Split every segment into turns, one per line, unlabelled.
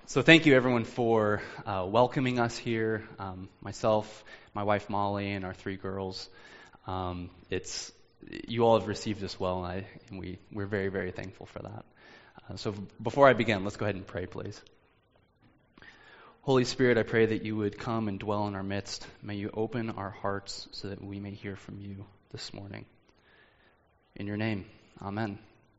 So thank you everyone for welcoming us here. Myself, my wife Molly, and our three girls. You all have received us well, and we're very, very thankful for that. So before I begin, let's go ahead and pray, please. Holy Spirit, I pray that you would come and dwell in our midst. May you open our hearts so that we may hear from you this morning. In your name, amen.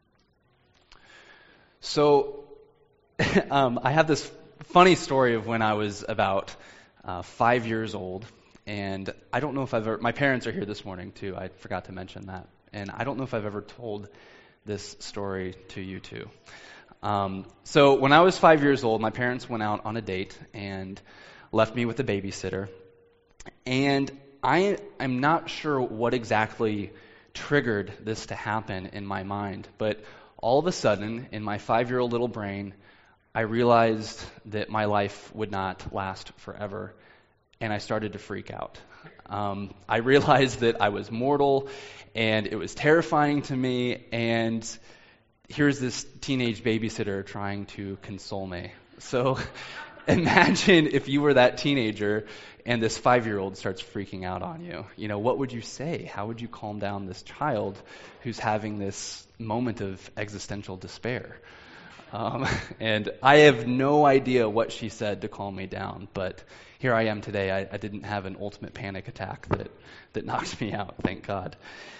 So, I have this funny story of when I was about 5 years old, and I don't know if my parents are here this morning too, I forgot to mention that, and I don't know if I've ever told this story to you two. So when I was 5 years old, my parents went out on a date and left me with a babysitter, and I'm not sure what exactly triggered this to happen in my mind, but all of a sudden, in my 5-year-old little brain, I realized that my life would not last forever, and I started to freak out. I realized that I was mortal, and it was terrifying to me, and here's this teenage babysitter trying to console me. So imagine if you were that teenager and this 5-year-old starts freaking out on you. You know, what would you say? How would you calm down this child who's having this moment of existential despair? And I have no idea what she said to calm me down, but here I am today. I didn't have an ultimate panic attack that knocked me out, thank God.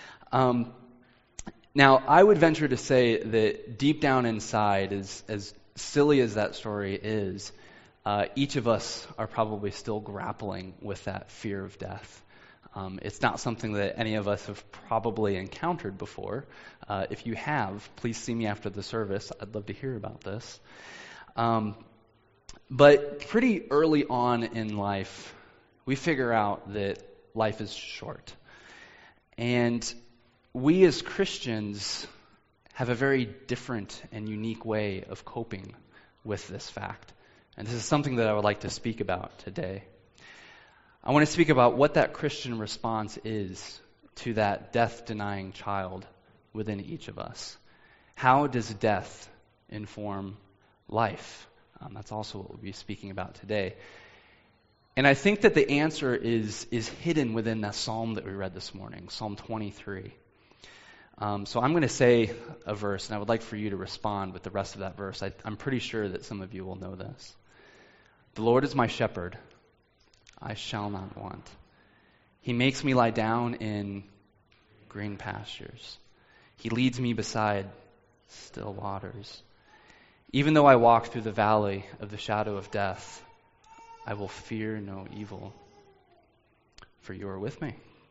Now, I would venture to say that deep down inside, as silly as that story is, each of us are probably still grappling with that fear of death. It's not something that any of us have probably encountered before. If you have, please see me after the service. I'd love to hear about this. But pretty early on in life, we figure out that life is short. And we as Christians have a very different and unique way of coping with this fact. And this is something that I would like to speak about today. I want to speak about what that Christian response is to that death-denying child within each of us. How does death inform life? That's also what we'll be speaking about today. And I think that the answer is hidden within that psalm that we read this morning, Psalm 23. So I'm going to say a verse, and I would like for you to respond with the rest of that verse. I'm pretty sure that some of you will know this. The Lord is my shepherd. I shall not want. He makes me lie down in green pastures. He leads me beside still waters. Even though I walk through the valley of the shadow of death, I will fear no evil, for you are with me.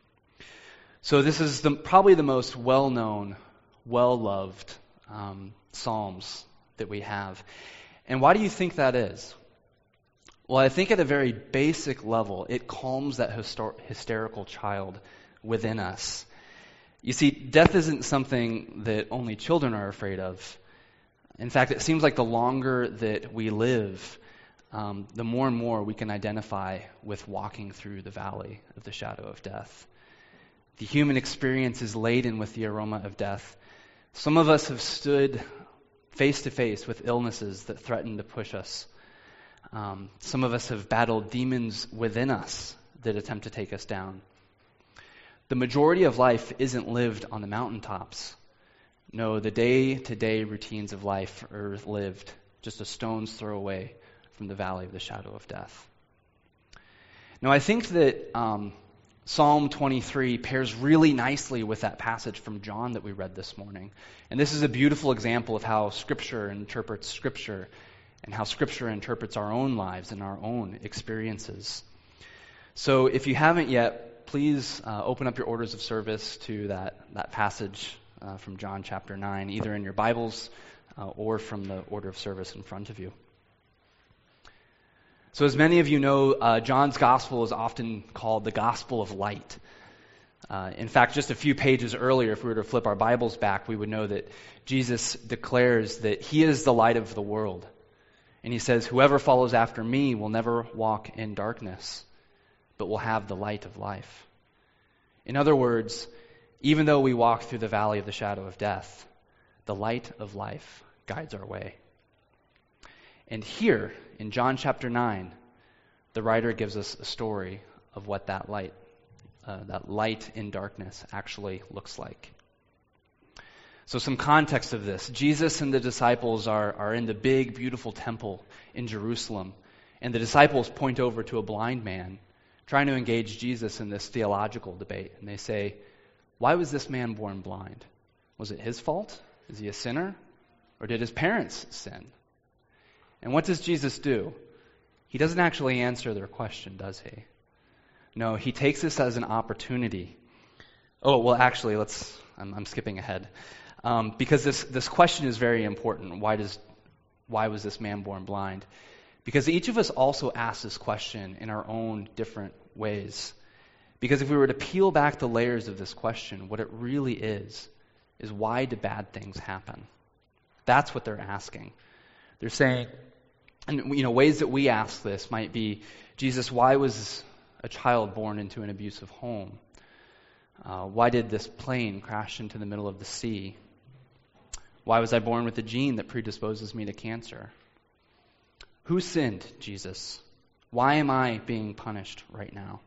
So this is probably the most well-known, well-loved Psalms that we have. And why do you think that is? Well, I think at a very basic level, it calms that hysterical child within us. You see, death isn't something that only children are afraid of. In fact, it seems like the longer that we live, the more and more we can identify with walking through the valley of the shadow of death. The human experience is laden with the aroma of death. Some of us have stood face to face with illnesses that threaten to push us. Some of us have battled demons within us that attempt to take us down. The majority of life isn't lived on the mountaintops. No, the day-to-day routines of life are lived just a stone's throw away from the valley of the shadow of death. Now, I think that Psalm 23 pairs really nicely with that passage from John that we read this morning. And this is a beautiful example of how Scripture interprets Scripture and how Scripture interprets our own lives and our own experiences. So if you haven't yet, please open up your orders of service to that passage from John chapter 9, either in your Bibles or from the order of service in front of you. So as many of you know, John's Gospel is often called the Gospel of Light. In fact, just a few pages earlier, if we were to flip our Bibles back, we would know that Jesus declares that He is the light of the world. And He says, whoever follows after me will never walk in darkness, but will have the light of life. In other words, even though we walk through the valley of the shadow of death, the light of life guides our way. And here in John chapter 9, the writer gives us a story of what that light in darkness actually looks like. So some context of this. Jesus and the disciples are in the big, beautiful temple in Jerusalem, and the disciples point over to a blind man trying to engage Jesus in this theological debate. And they say, why was this man born blind? Was it his fault? Is he a sinner? Or did his parents sin? And what does Jesus do? He doesn't actually answer their question, does he? No, he takes this as an opportunity. Oh, well, actually, I'm skipping ahead. Because this question is very important. Why was this man born blind? Because each of us also asks this question in our own different ways. Because if we were to peel back the layers of this question, what it really is why do bad things happen? That's what they're asking. They're saying, and ways that we ask this might be, Jesus, why was a child born into an abusive home? Why did this plane crash into the middle of the sea? Why was I born with a gene that predisposes me to cancer? Who sinned, Jesus? Why am I being punished right now?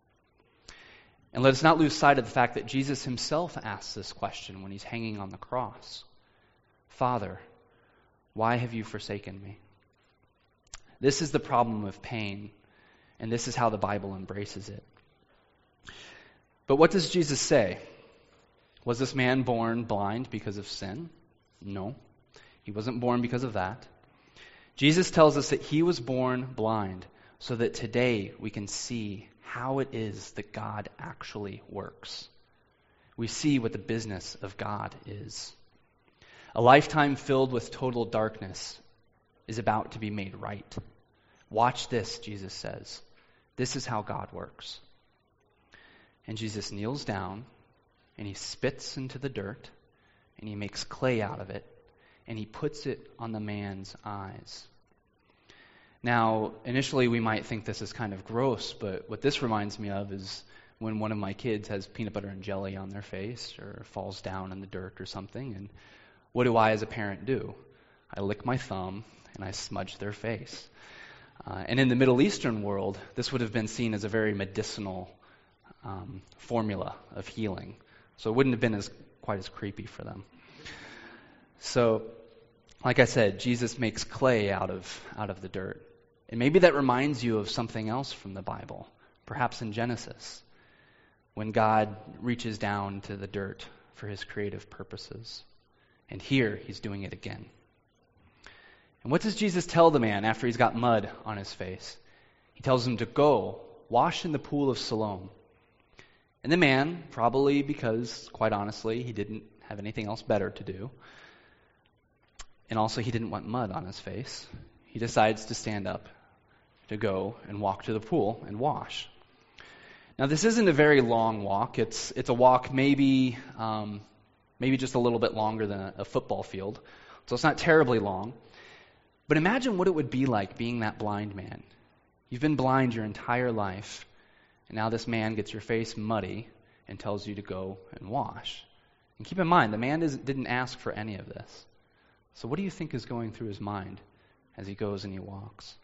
And let us not lose sight of the fact that Jesus himself asks this question when he's hanging on the cross. Father, why have you forsaken me? This is the problem of pain, and this is how the Bible embraces it. But what does Jesus say? Was this man born blind because of sin? No, he wasn't born because of that. Jesus tells us that he was born blind so that today we can see how it is that God actually works. We see what the business of God is. A lifetime filled with total darkness is about to be made right. Watch this, Jesus says. This is how God works. And Jesus kneels down, and he spits into the dirt, and he makes clay out of it, and he puts it on the man's eyes. Now, initially we might think this is kind of gross, but what this reminds me of is when one of my kids has peanut butter and jelly on their face or falls down in the dirt or something, and what do I as a parent do? I lick my thumb and I smudge their face. And in the Middle Eastern world, this would have been seen as a very medicinal formula of healing. So it wouldn't have been quite as creepy for them. So, like I said, Jesus makes clay out of the dirt. And maybe that reminds you of something else from the Bible, perhaps in Genesis, when God reaches down to the dirt for his creative purposes. And here, he's doing it again. And what does Jesus tell the man after he's got mud on his face? He tells him to go, wash in the pool of Siloam. And the man, probably because, quite honestly, he didn't have anything else better to do, and also he didn't want mud on his face, he decides to stand up, to go and walk to the pool and wash. Now, this isn't a very long walk. It's a walk maybe just a little bit longer than a football field. So it's not terribly long. But imagine what it would be like being that blind man. You've been blind your entire life, and now this man gets your face muddy and tells you to go and wash. And keep in mind, the man didn't ask for any of this. So what do you think is going through his mind as he goes and he walks?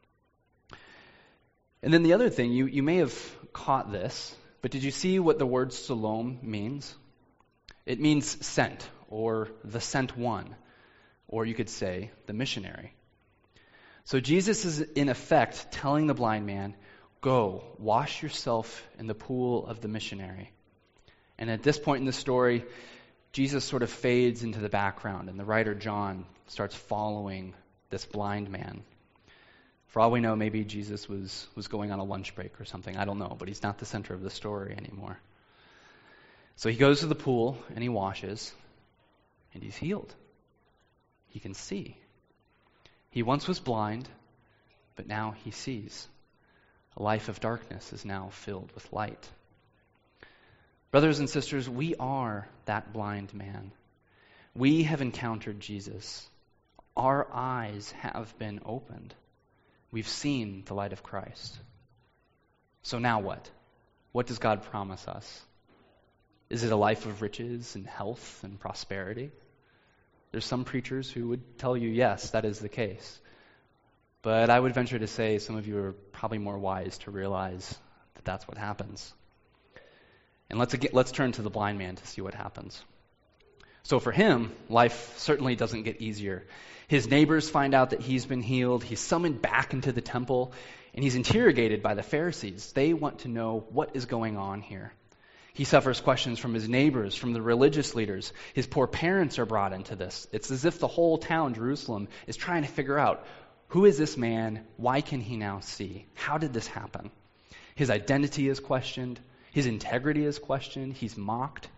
And then the other thing, you may have caught this, but did you see what the word Siloam means? It means sent, or the sent one, or you could say the missionary. So Jesus is in effect telling the blind man, go, wash yourself in the pool of the missionary. And at this point in the story, Jesus sort of fades into the background, and the writer John starts following this blind man. For all we know, maybe Jesus was going on a lunch break or something. I don't know, but he's not the center of the story anymore. So he goes to the pool, and he washes, and he's healed. He can see. He once was blind, but now he sees. A life of darkness is now filled with light. Brothers and sisters, we are that blind man. We have encountered Jesus. Our eyes have been opened. We've seen the light of Christ. So now what? What does God promise us? Is it a life of riches and health and prosperity? There's some preachers who would tell you, yes, that is the case. But I would venture to say some of you are probably more wise to realize that that's what happens. And let's turn to the blind man to see what happens. So for him, life certainly doesn't get easier. His neighbors find out that he's been healed. He's summoned back into the temple, and he's interrogated by the Pharisees. They want to know what is going on here. He suffers questions from his neighbors, from the religious leaders. His poor parents are brought into this. It's as if the whole town, Jerusalem, is trying to figure out, who is this man? Why can he now see? How did this happen? His identity is questioned. His integrity is questioned. He's mocked.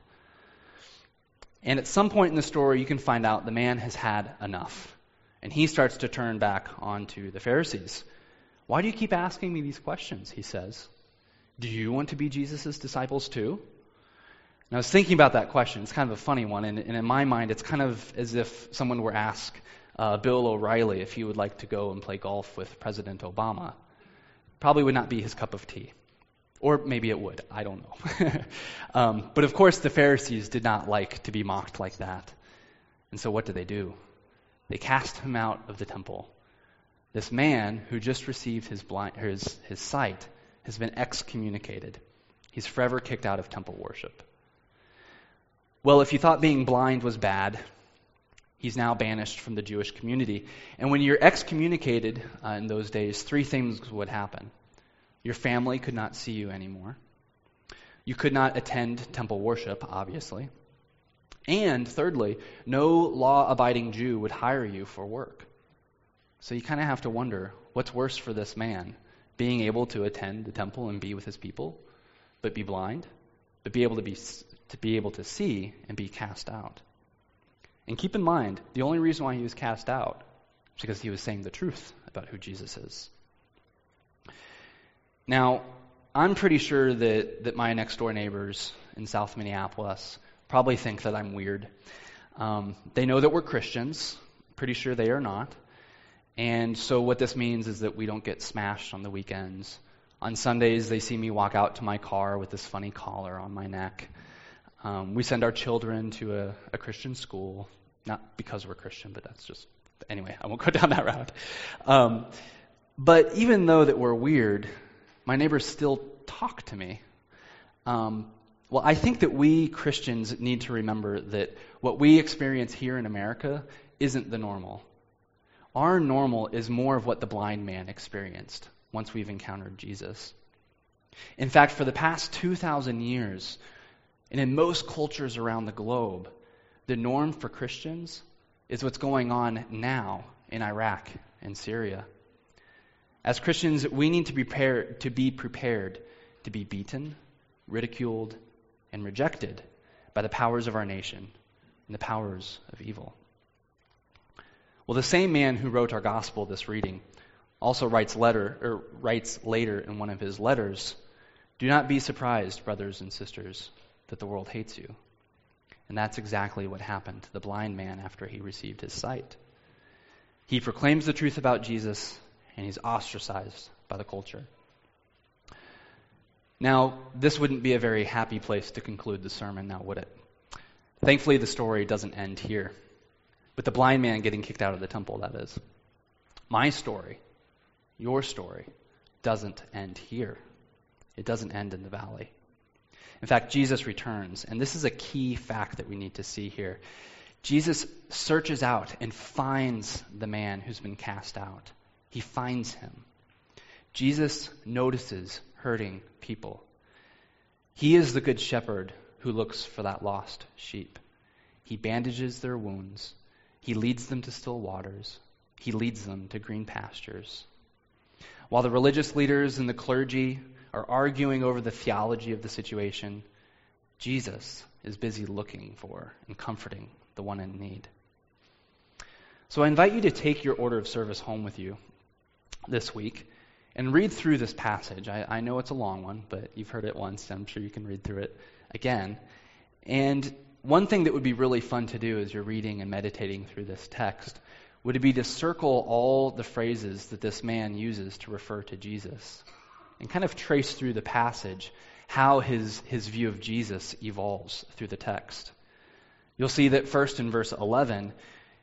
And at some point in the story, you can find out the man has had enough. And he starts to turn back onto the Pharisees. Why do you keep asking me these questions, he says. Do you want to be Jesus' disciples too? And I was thinking about that question. It's kind of a funny one. And in my mind, it's kind of as if someone were asked Bill O'Reilly if he would like to go and play golf with President Obama. Probably would not be his cup of tea. Or maybe it would. I don't know. But of course, the Pharisees did not like to be mocked like that. And so what do? They cast him out of the temple. This man who just received his sight has been excommunicated. He's forever kicked out of temple worship. Well, if you thought being blind was bad, he's now banished from the Jewish community. And when you're excommunicated in those days, 3 things would happen. Your family could not see you anymore. You could not attend temple worship, obviously. And thirdly, no law-abiding Jew would hire you for work. So you kind of have to wonder, what's worse for this man? Being able to attend the temple and be with his people, but be blind, but be able to see and be cast out. And keep in mind, the only reason why he was cast out is because he was saying the truth about who Jesus is. Now, I'm pretty sure that my next-door neighbors in South Minneapolis probably think that I'm weird. They know that we're Christians. Pretty sure they are not. And so what this means is that we don't get smashed on the weekends. On Sundays, they see me walk out to my car with this funny collar on my neck. We send our children to a Christian school. Not because we're Christian, but that's just... Anyway, I won't go down that route. But even though that we're weird, my neighbors still talk to me. Well, I think that we Christians need to remember that what we experience here in America isn't the normal. Our normal is more of what the blind man experienced once we've encountered Jesus. In fact, for the past 2,000 years, and in most cultures around the globe, the norm for Christians is what's going on now in Iraq and Syria. As Christians, we need to be prepared to be beaten, ridiculed, and rejected by the powers of our nation and the powers of evil. Well, the same man who wrote our gospel this reading also writes later in one of his letters, "Do not be surprised, brothers and sisters, that the world hates you." And that's exactly what happened to the blind man after he received his sight. He proclaims the truth about Jesus, and he's ostracized by the culture. Now, this wouldn't be a very happy place to conclude the sermon, now would it? Thankfully, the story doesn't end here. With the blind man getting kicked out of the temple, that is. My story, your story, doesn't end here. It doesn't end in the valley. In fact, Jesus returns, and this is a key fact that we need to see here. Jesus searches out and finds the man who's been cast out. He finds him. Jesus notices hurting people. He is the good shepherd who looks for that lost sheep. He bandages their wounds. He leads them to still waters. He leads them to green pastures. While the religious leaders and the clergy are arguing over the theology of the situation, Jesus is busy looking for and comforting the one in need. So I invite you to take your order of service home with you this week and read through this passage. I know it's a long one, but you've heard it once. I'm sure you can read through it again. And one thing that would be really fun to do as you're reading and meditating through this text would be to circle all the phrases that this man uses to refer to Jesus and kind of trace through the passage how his view of Jesus evolves through the text. You'll see that first in verse 11,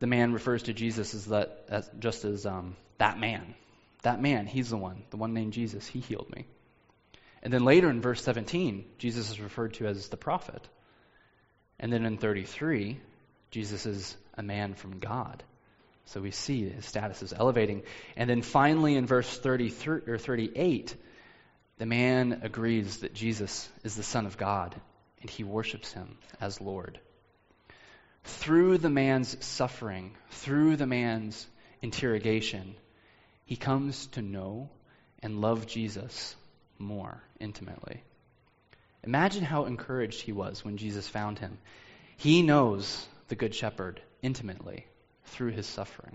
the man refers to Jesus as that man. That man, he's the one named Jesus, he healed me. And then later in verse 17, Jesus is referred to as the prophet. And then in 33, Jesus is a man from God. So we see his status is elevating. And then finally in verse 33 or 38, the man agrees that Jesus is the Son of God, and he worships him as Lord. Through the man's suffering, through the man's interrogation, he comes to know and love Jesus more intimately. Imagine how encouraged he was when Jesus found him. He knows the Good Shepherd intimately through his suffering.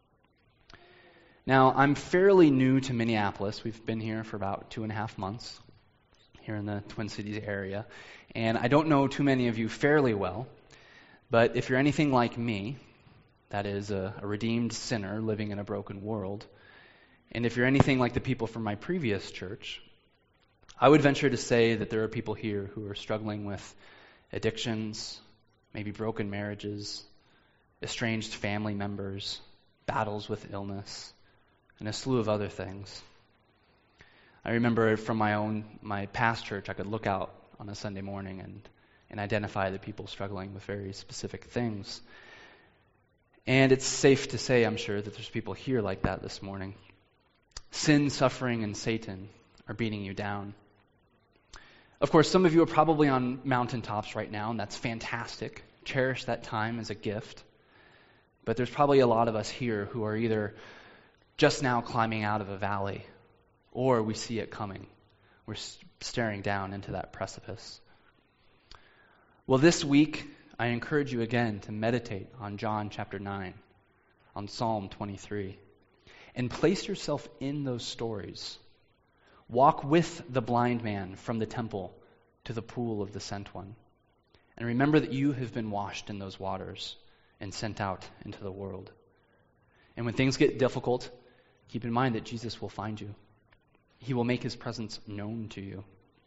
Now, I'm fairly new to Minneapolis. We've been here for about 2.5 months, here in the Twin Cities area. And I don't know too many of you fairly well, but if you're anything like me, that is a redeemed sinner living in a broken world, and if you're anything like the people from my previous church, I would venture to say that there are people here who are struggling with addictions, maybe broken marriages, estranged family members, battles with illness, and a slew of other things. I remember from my past church, I could look out on a Sunday morning and identify the people struggling with very specific things. And it's safe to say, I'm sure, that there's people here like that this morning. Sin, suffering, and Satan are beating you down. Of course, some of you are probably on mountaintops right now, and that's fantastic. Cherish that time as a gift. But there's probably a lot of us here who are either just now climbing out of a valley, or we see it coming. We're staring down into that precipice. Well, this week, I encourage you again to meditate on John chapter 9, on Psalm 23, and place yourself in those stories. Walk with the blind man from the temple to the pool of the sent one. And remember that you have been washed in those waters and sent out into the world. And when things get difficult, keep in mind that Jesus will find you. He will make his presence known to you.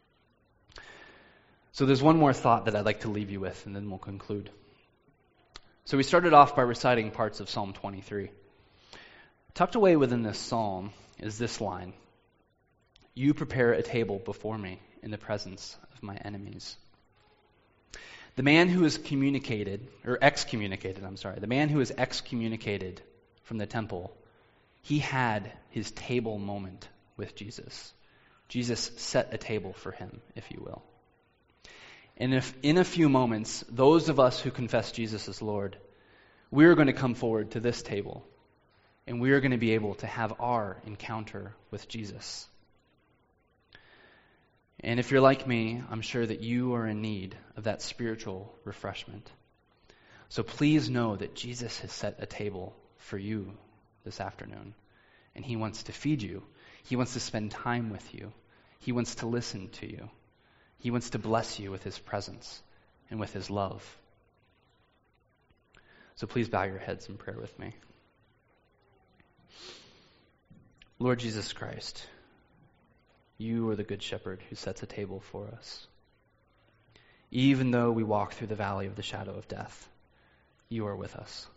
So there's one more thought that I'd like to leave you with, and then we'll conclude. So we started off by reciting parts of Psalm 23. Tucked away within this psalm is this line: "You prepare a table before me in the presence of my enemies." The man who is excommunicated from the temple, he had his table moment with Jesus. Jesus set a table for him, if you will. And if in a few moments, those of us who confess Jesus as Lord, we're going to come forward to this table, and we are going to be able to have our encounter with Jesus. And if you're like me, I'm sure that you are in need of that spiritual refreshment. So please know that Jesus has set a table for you this afternoon, and he wants to feed you. He wants to spend time with you. He wants to listen to you. He wants to bless you with his presence and with his love. So please bow your heads in prayer with me. Lord Jesus Christ, you are the good shepherd who sets a table for us. Even though we walk through the valley of the shadow of death, you are with us.